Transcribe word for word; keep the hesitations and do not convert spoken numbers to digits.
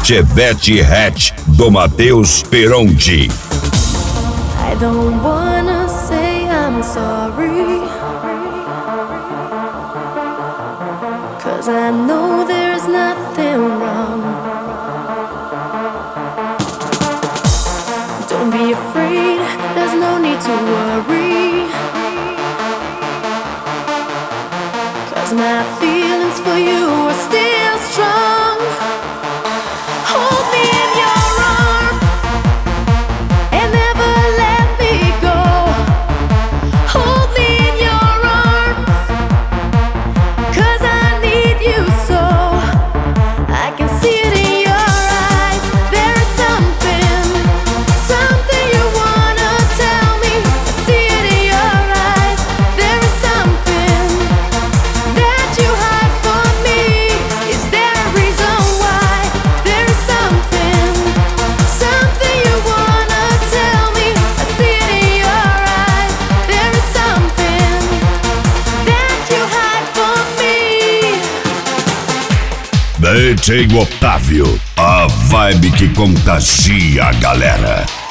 Chevette Hatch do Matheus Peronti. I don't wanna say I'm sorry, 'cause I know there's nothing wrong. Don't be afraid, there's no need to worry, 'cause my feelings for you are still strong. Hold me in your arms and never let me go. Hold me in your arms, 'cause I need you so. I can see it in your eyes, there's something, something you wanna tell me. I see it in your eyes, there is something that you hide from me. Is there a reason why? There is something, something you wanna tell me. I see it in your eyes, there is something that you hide from me. D J Otávio, a vibe que contagia a galera.